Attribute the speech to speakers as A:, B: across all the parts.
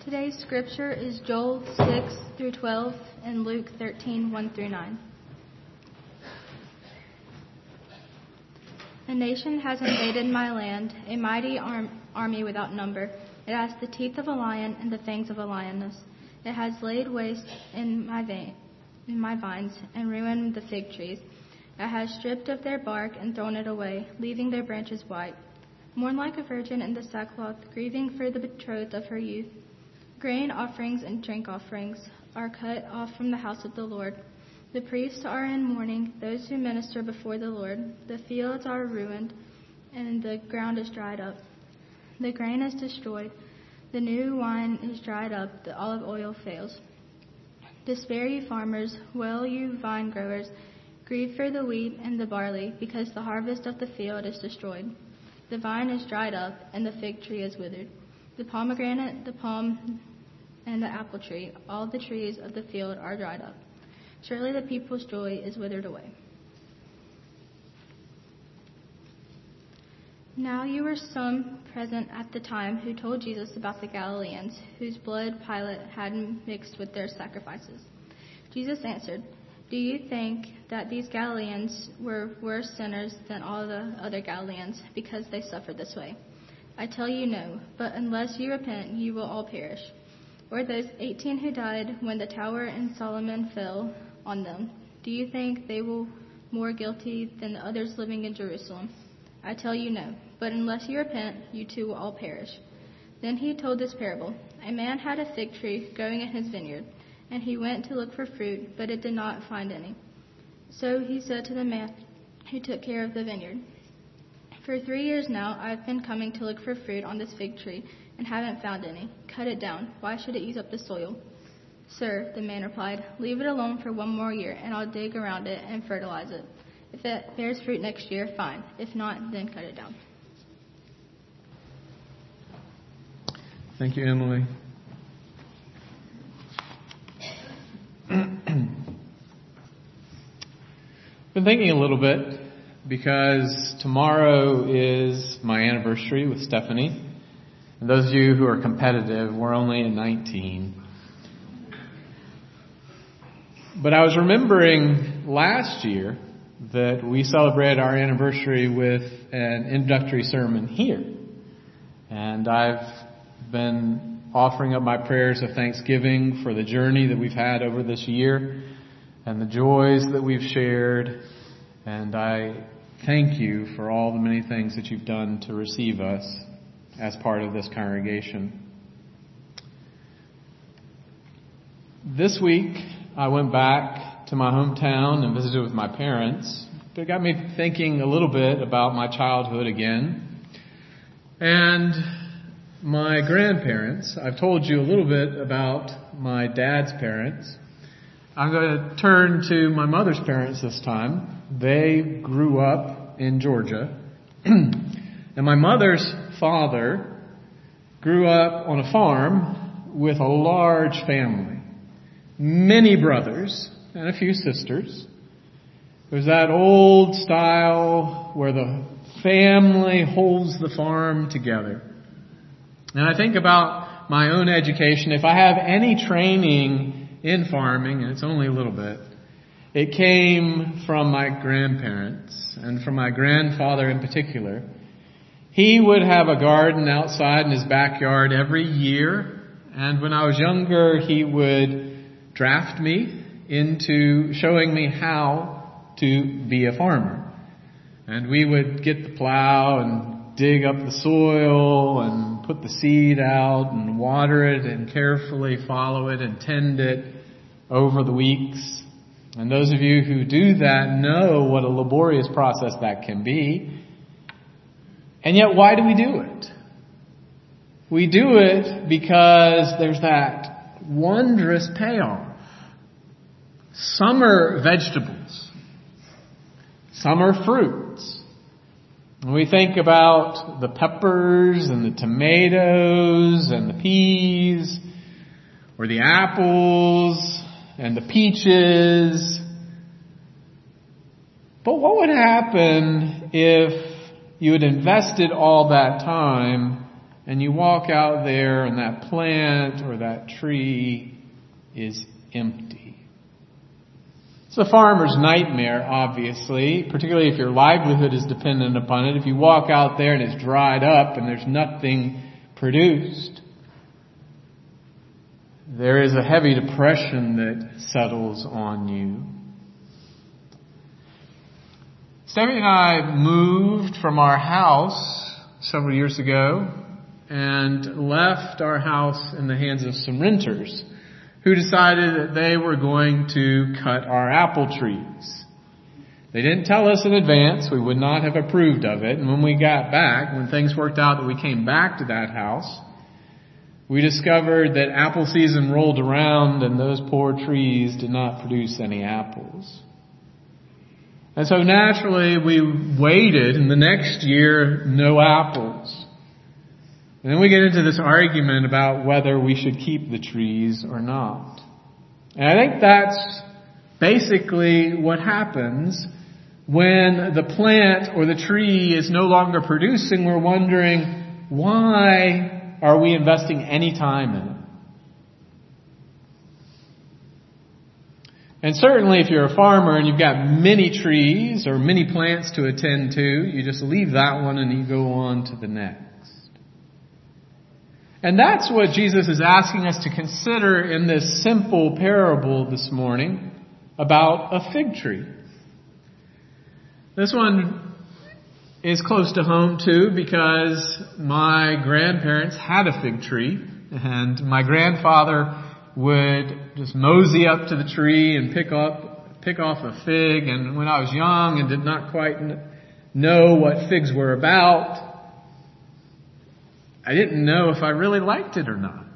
A: Today's scripture is Joel 6 through 12 and Luke 13, 1 through 9. A nation has invaded my land, a mighty army without number. It has the teeth of a lion and the fangs of a lioness. It has laid waste in my vines and ruined the fig trees. It has stripped of their bark and thrown it away, leaving their branches white. Mourn like a virgin in the sackcloth, grieving for the betrothed of her youth. Grain offerings and drink offerings are cut off from the house of the Lord. The priests are in mourning, those who minister before the Lord. The fields are ruined, and the ground is dried up. The grain is destroyed. The new wine is dried up. The olive oil fails. Despair, you farmers. Wail, you vine growers. Grieve for the wheat and the barley, because the harvest of the field is destroyed. The vine is dried up, and the fig tree is withered. The pomegranate, the palm, and the apple tree, all the trees of the field are dried up. Surely the people's joy is withered away. Now you were some present at the time who told Jesus about the Galileans, whose blood Pilate had mixed with their sacrifices. Jesus answered, "Do you think that these Galileans were worse sinners than all the other Galileans because they suffered this way? I tell you no, but unless you repent, you will all perish. Or those 18 who died when the tower in Solomon fell on them, do you think they were more guilty than the others living in Jerusalem? I tell you no, but unless you repent, you too will all perish." Then he told this parable. A man had a fig tree growing in his vineyard, and he went to look for fruit, but it did not find any. So he said to the man who took care of the vineyard, "For 3 years now I have been coming to look for fruit on this fig tree, and haven't found any. Cut it down. Why should it use up the soil?" "Sir," the man replied, "leave it alone for 1 more year, and I'll dig around it and fertilize it. If it bears fruit next year, fine. If not, then cut it down."
B: Thank you, Emily. Been thinking a little bit because tomorrow is my anniversary with Stephanie. And those of you who are competitive, we're only at 19. But I was remembering last year that we celebrated our anniversary with an introductory sermon here. And I've been offering up my prayers of thanksgiving for the journey that we've had over this year and the joys that we've shared. And I thank you for all the many things that you've done to receive us as part of this congregation. This week, I went back to my hometown and visited with my parents. It got me thinking a little bit about my childhood again. And my grandparents. I've told you a little bit about my dad's parents. I'm going to turn to my mother's parents this time. They grew up in Georgia. And my mother's father grew up on a farm with a large family. Many brothers and a few sisters. It was that old style where the family holds the farm together. And I think about my own education. If I have any training in farming, and it's only a little bit, it came from my grandparents and from my grandfather in particular. He would have a garden outside in his backyard every year. And when I was younger, he would draft me into showing me how to be a farmer. And we would get the plow and dig up the soil and put the seed out and water it and carefully follow it and tend it over the weeks. And those of you who do that know what a laborious process that can be. And yet, why do we do it? We do it because there's that wondrous payoff. Summer vegetables, summer fruits. We think about the peppers and the tomatoes and the peas, or the apples and the peaches. But what would happen if you had invested all that time and you walk out there and that plant or that tree is empty. It's a farmer's nightmare, obviously, particularly if your livelihood is dependent upon it. If you walk out there and it's dried up and there's nothing produced, there is a heavy depression that settles on you. Stephanie and I moved from our house several years ago and left our house in the hands of some renters who decided that they were going to cut our apple trees. They didn't tell us in advance. We would not have approved of it. And when we got back, when things worked out that we came back to that house, we discovered that apple season rolled around and those poor trees did not produce any apples. And so naturally we waited, and the next year, no apples. And then we get into this argument about whether we should keep the trees or not. And I think that's basically what happens when the plant or the tree is no longer producing. We're wondering, why are we investing any time in it? And certainly if you're a farmer and you've got many trees or many plants to attend to, you just leave that one and you go on to the next. And that's what Jesus is asking us to consider in this simple parable this morning about a fig tree. This one is close to home too, because my grandparents had a fig tree, and my grandfather would just mosey up to the tree and pick off a fig. And when I was young and did not quite know what figs were about, I didn't know if I really liked it or not.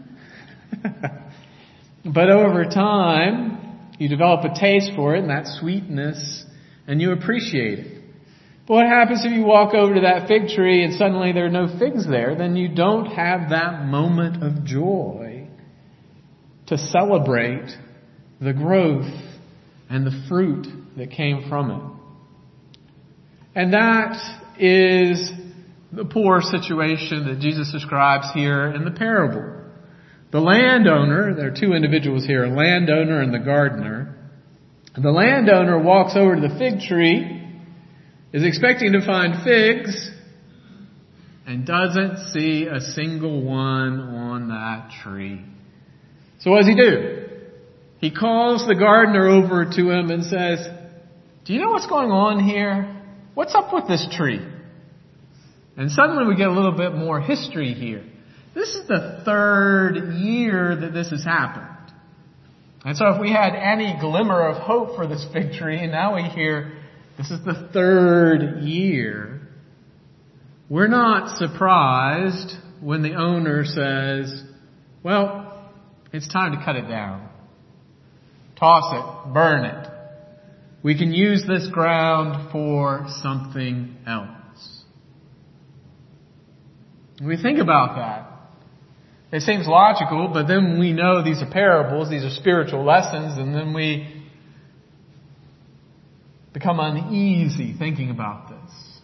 B: But over time, you develop a taste for it and that sweetness, and you appreciate it. But what happens if you walk over to that fig tree and suddenly there are no figs there? Then you don't have that moment of joy to celebrate the growth and the fruit that came from it. And that is the poor situation that Jesus describes here in the parable. The landowner, there are two individuals here, a landowner and the gardener. The landowner walks over to the fig tree, is expecting to find figs, and doesn't see a single one on that tree. So what does he do? He calls the gardener over to him and says, "Do you know what's going on here? What's up with this tree?" And suddenly we get a little bit more history here. This is the third year that this has happened. And so if we had any glimmer of hope for this fig tree, and now we hear this is the third year, we're not surprised when the owner says, "Well, it's time to cut it down. Toss it, burn it. We can use this ground for something else." We think about that. It seems logical, but then we know these are parables, these are spiritual lessons, and then we become uneasy thinking about this.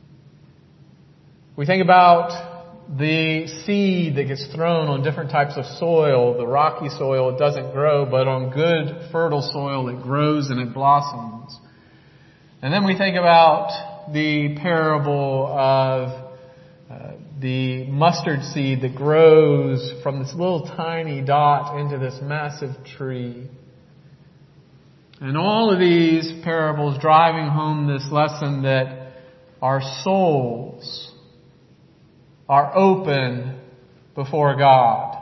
B: We think about the seed that gets thrown on different types of soil. The rocky soil, it doesn't grow, but on good, fertile soil, it grows and it blossoms. And then we think about the parable of the mustard seed that grows from this little tiny dot into this massive tree. And all of these parables driving home this lesson that our souls are open before God.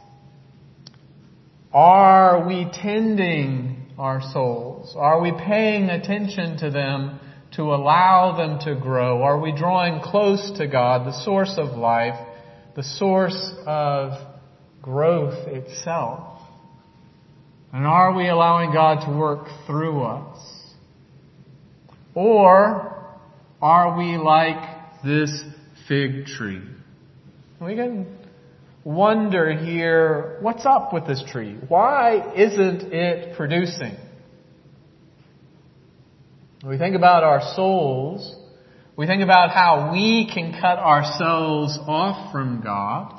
B: Are we tending our souls? Are we paying attention to them to allow them to grow? Are we drawing close to God, the source of life, the source of growth itself? And are we allowing God to work through us? Or are we like this fig tree? We can wonder here, what's up with this tree? Why isn't it producing? When we think about our souls, We think about how we can cut ourselves off from God.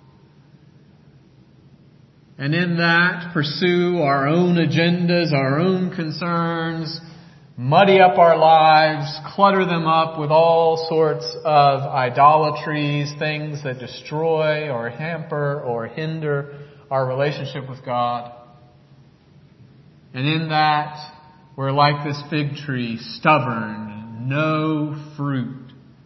B: And in that, pursue our own agendas, our own concerns, muddy up our lives, clutter them up with all sorts of idolatries, things that destroy or hamper or hinder our relationship with God. And in that, we're like this fig tree, stubborn, no fruit.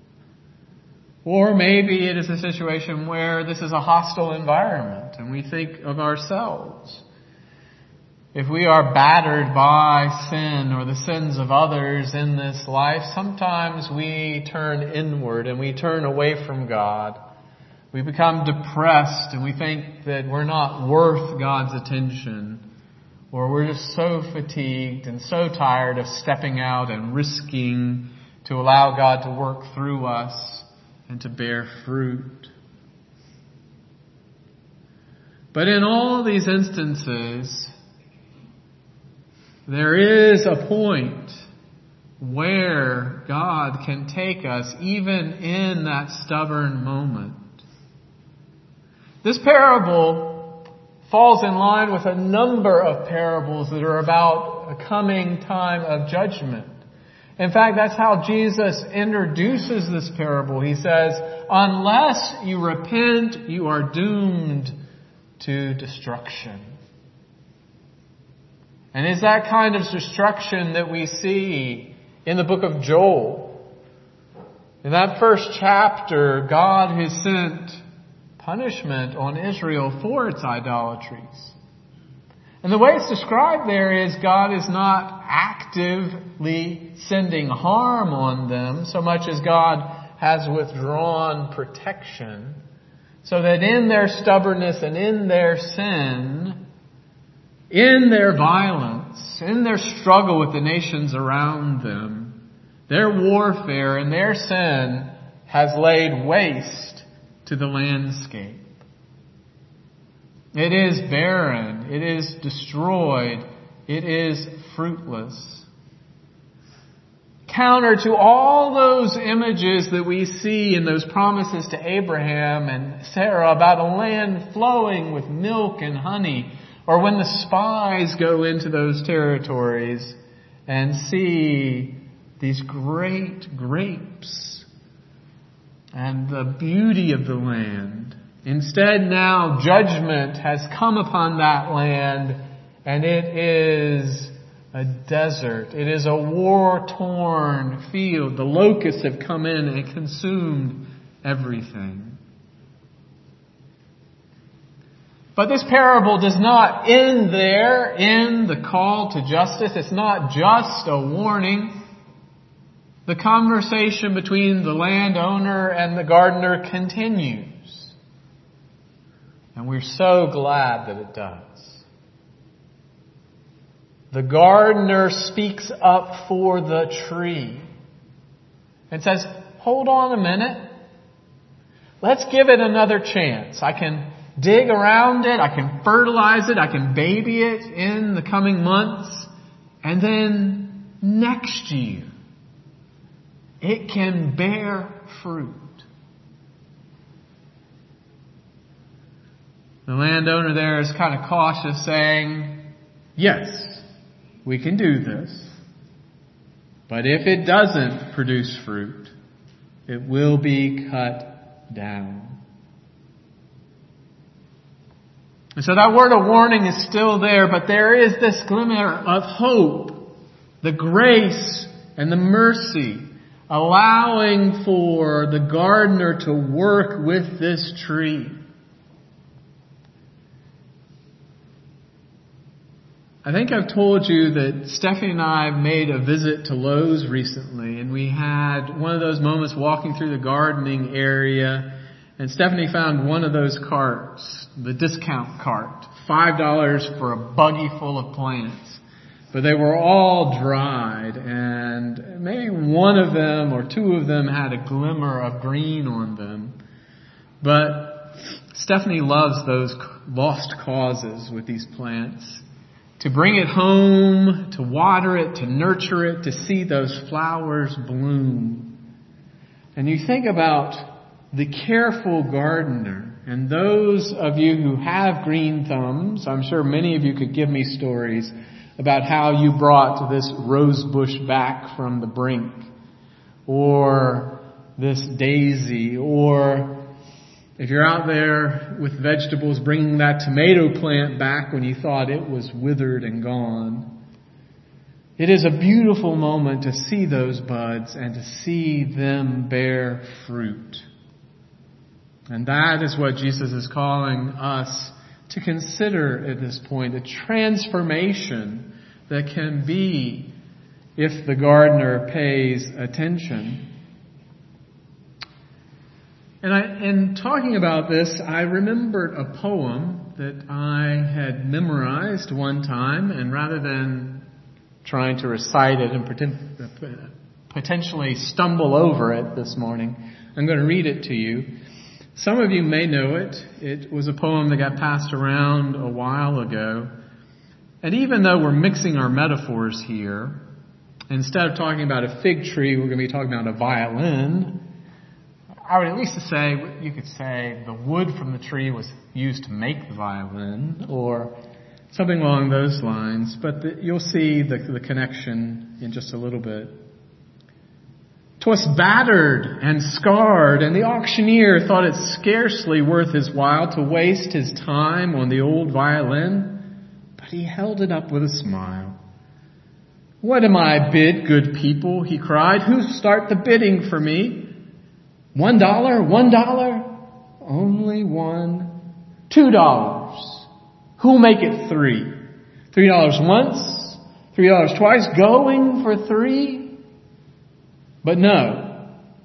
B: Or maybe it is a situation where this is a hostile environment and we think of ourselves. If we are battered by sin or the sins of others in this life, sometimes we turn inward and we turn away from God. We become depressed and we think that we're not worth God's attention, or we're just so fatigued and so tired of stepping out and risking to allow God to work through us and to bear fruit. But in all these instances, there is a point where God can take us even in that stubborn moment. This parable falls in line with a number of parables that are about a coming time of judgment. In fact, that's how Jesus introduces this parable. He says, unless you repent, you are doomed to destruction. And it's that kind of destruction that we see in the book of Joel. In that first chapter, God has sent punishment on Israel for its idolatries. And the way it's described there is God is not actively sending harm on them so much as God has withdrawn protection, so that in their stubbornness and in their sin, in their violence, in their struggle with the nations around them, their warfare and their sin has laid waste to the landscape. It is barren. It is destroyed. It is fruitless. Counter to all those images that we see in those promises to Abraham and Sarah about a land flowing with milk and honey, or when the spies go into those territories and see these great grapes and the beauty of the land. Instead, now judgment has come upon that land, and it is a desert. It is a war-torn field. The locusts have come in and consumed everything. But this parable does not end there in the call to justice. It's not just a warning. The conversation between the landowner and the gardener continues. And we're so glad that it does. The gardener speaks up for the tree and says, hold on a minute. Let's give it another chance. I can dig around it. I can fertilize it. I can baby it in the coming months. And then next year, it can bear fruit. The landowner there is kind of cautious, saying, yes, we can do this. But if it doesn't produce fruit, it will be cut down. And so that word of warning is still there, but there is this glimmer of hope, the grace and the mercy, allowing for the gardener to work with this tree. I think I've told you that Stephanie and I made a visit to Lowe's recently, and we had one of those moments walking through the gardening area, and Stephanie found one of those carts, the discount cart, $5 for a buggy full of plants. But they were all dried, and maybe one of them or two of them had a glimmer of green on them. But Stephanie loves those lost causes with these plants. To bring it home, to water it, to nurture it, to see those flowers bloom. and you think about the careful gardener, and those of you who have green thumbs, I'm sure many of you could give me stories about how you brought this rose bush back from the brink, or this daisy, or if you're out there with vegetables, bringing that tomato plant back when you thought it was withered and gone. It is a beautiful moment to see those buds and to see them bear fruit. And that is what Jesus is calling us to consider at this point, a transformation that can be if the gardener pays attention. And in talking about this, I remembered a poem that I had memorized one time, and rather than trying to recite it and potentially stumble over it this morning, I'm going to read it to you. Some of you may know it. It was a poem that got passed around a while ago. And even though we're mixing our metaphors here, instead of talking about a fig tree, we're going to be talking about a violin. I would at least say, you could say the wood from the tree was used to make the violin, or something along those lines. But you'll see the connection in just a little bit. 'Twas battered and scarred, and the auctioneer thought it scarcely worth his while to waste his time on the old violin, but he held it up with a smile. "What am I bid, good people?" he cried. "Who start the bidding for me? $1, $1, only one, $2. Who'll make it $3? $3 once, $3 twice, going for $3? But no.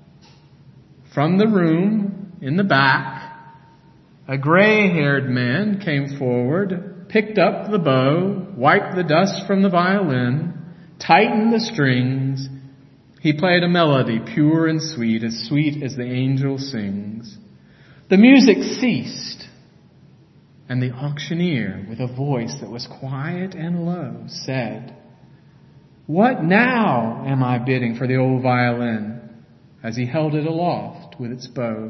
B: From the room in the back, a gray-haired man came forward, picked up the bow, wiped the dust from the violin, tightened the strings. He played a melody pure and sweet as the angel sings. The music ceased, and the auctioneer, with a voice that was quiet and low, said, "What now am I bidding for the old violin?" as he held it aloft with its bow.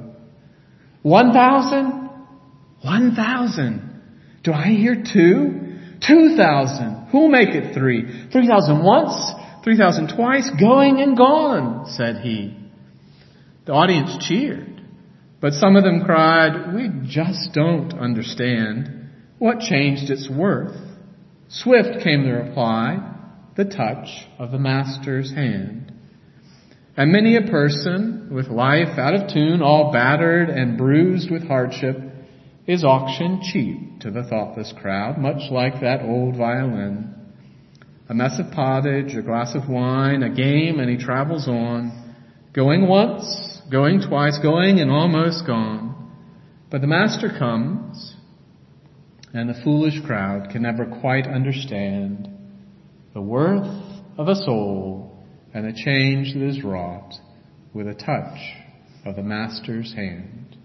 B: 1,000? 1,000. Do I hear 2? 2,000. Who'll make it 3? 3,000 once, 3,000 twice, going and gone, said he. The audience cheered, but some of them cried, "We just don't understand. What changed its worth?" Swift came the reply, "The touch of the master's hand." And many a person with life out of tune, all battered and bruised with hardship, is auctioned cheap to the thoughtless crowd, much like that old violin. A mess of pottage, a glass of wine, a game, and he travels on, going once, going twice, going and almost gone. But the master comes, and the foolish crowd can never quite understand the worth of a soul and the change that is wrought with a touch of the master's hand.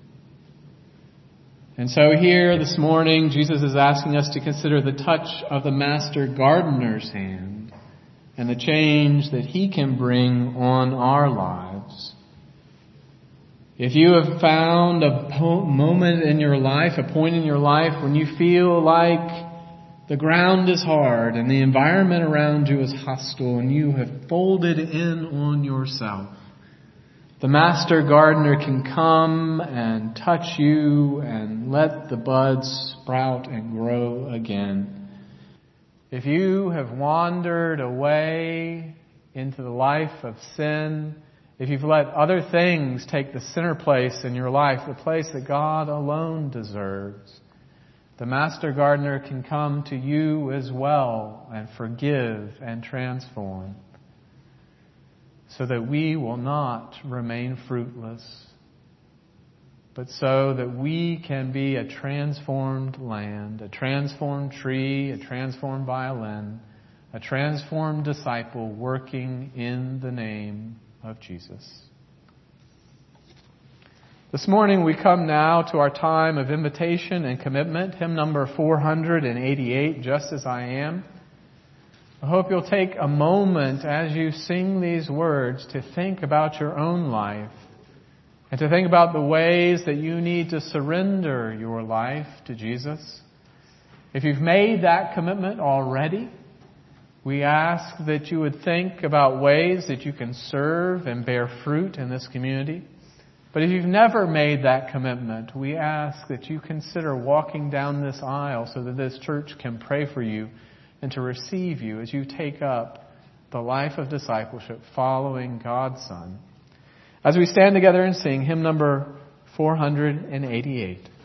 B: And so here this morning, Jesus is asking us to consider the touch of the master gardener's hand and the change that he can bring on our lives. If you have found a moment in your life, a point in your life when you feel like the ground is hard and the environment around you is hostile and you have folded in on yourself, the master gardener can come and touch you and let the buds sprout and grow again. If you have wandered away into the life of sin, if you've let other things take the center place in your life, the place that God alone deserves, the master gardener can come to you as well and forgive and transform, so that we will not remain fruitless, but so that we can be a transformed land, a transformed tree, a transformed violin, a transformed disciple working in the name of Jesus. This morning we come now to our time of invitation and commitment, hymn number 488, Just As I Am. I hope you'll take a moment as you sing these words to think about your own life and to think about the ways that you need to surrender your life to Jesus. If you've made that commitment already, we ask that you would think about ways that you can serve and bear fruit in this community. But if you've never made that commitment, we ask that you consider walking down this aisle so that this church can pray for you and to receive you as you take up the life of discipleship following God's Son. As we stand together and sing hymn number 488.